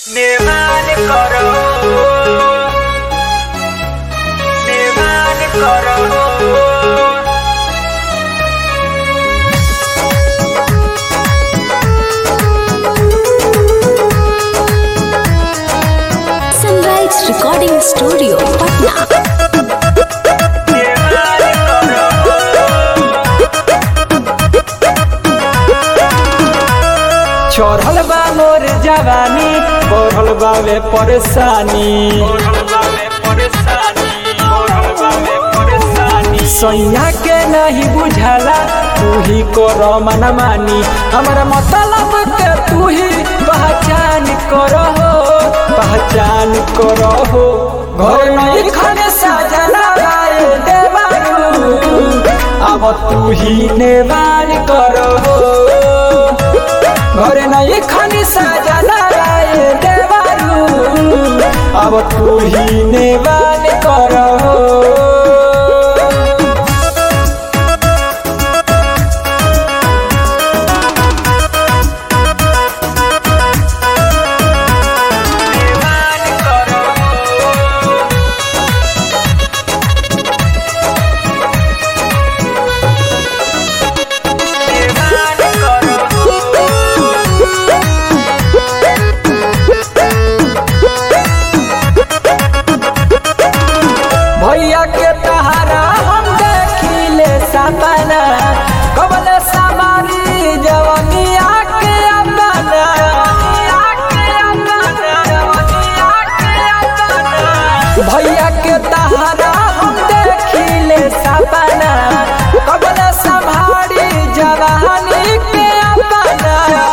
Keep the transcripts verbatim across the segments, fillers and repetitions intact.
नेवान करो नेवान करो सनराइज रिकॉर्डिंग स्टूडियो पटना। चढ़ल बा मोर जवानी बढ़ल बावे परेशानी सैया के नहीं बुझाला तू ही करो मनमानी हमारा मतलब के तू ही पहचान करो हो पहचान करो हो घर नहीं खाने सजना लाए देवारू अब तू ही नेवान करो हो घर नहीं खानी सजना लाए देवारू अब तू ही नेवान करो भैया के तहारा हम देखिले सपना कबल समारी जवनिया के अपना भैया के तहारा हम देखिले सपना कबल समारी जवानी के अपना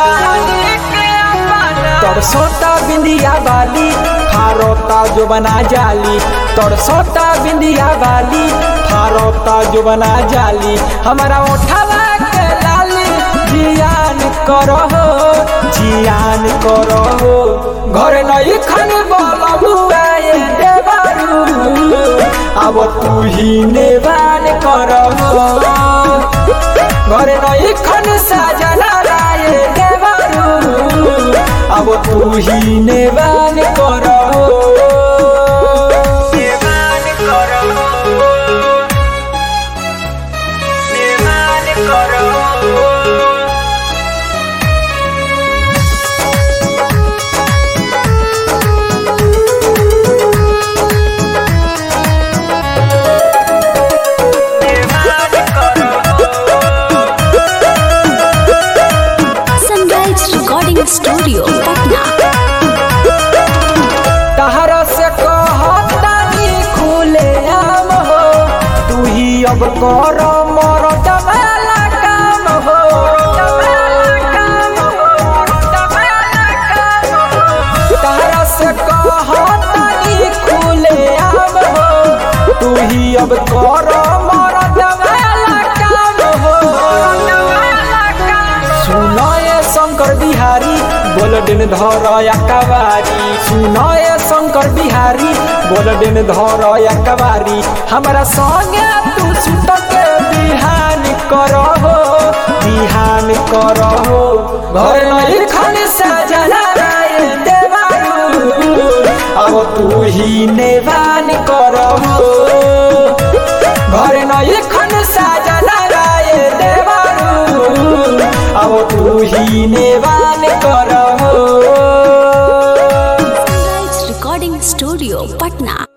तरसोता बिंदिया वाली फारोता जो बना जाली तरसोता बिंदिया वाली फारोता जो बना जाली हमारा उठावा के लाली जियान करो हो जियान करो हो घर नहीं खन बोला बुआए देवारू अब तू ही नेवान करो हो घर नहीं खन सजना लाए देवारू अब तू ही नेवान करो सनराइज रिकॉर्डिंग स्टूडियो पटना। तहरा से कहतानी खुले आम हो तू ही अब कर मरद वाला काम हो तहरा से कहतानी खुले आम हो तू ही अब कर मरद वाला काम हो सुनाए शंकर बिहारी बोलडेन धर कवारी सुनाए शंकर बिहारी बोलडेन धर कवारी हमारा संगे तू सुत के बिहान करो हो बिहान करो हो घर नहीं खाने सजना लाए देवारू अब तू ही नेवान करो हो घर नहीं खाने सजना लाए देवारू अब तू ही नेवान करो सनराइज रिकॉर्डिंग स्टूडियो पटना।